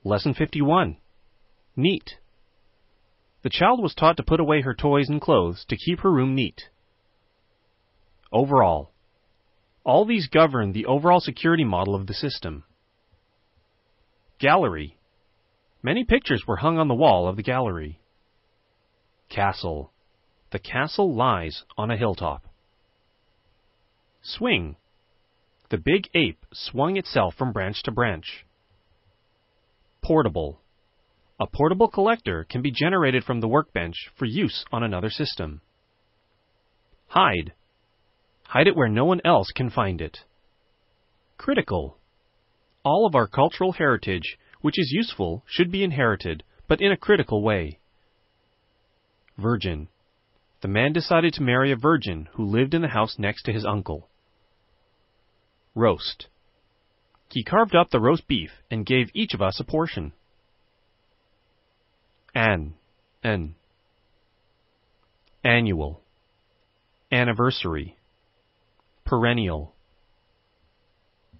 Lesson 51. Neat. The child was taught to put away her toys and clothes to keep her room neat. Overall. All these govern the overall security model of the system. Gallery. Many pictures were hung on the wall of the gallery. Castle. The castle lies on a hilltop. Swing. The big ape swung itself from branch to branch. Portable. A portable collector can be generated from the workbench for use on another system. Hide. Hide it where no one else can find it. Critical. All of our cultural heritage, which is useful, should be inherited, but in a critical way. Virgin. The man decided to marry a virgin who lived in the house next to his uncle. Roast. He carved up the roast beef and gave each of us a portion. Annual. Anniversary. Perennial.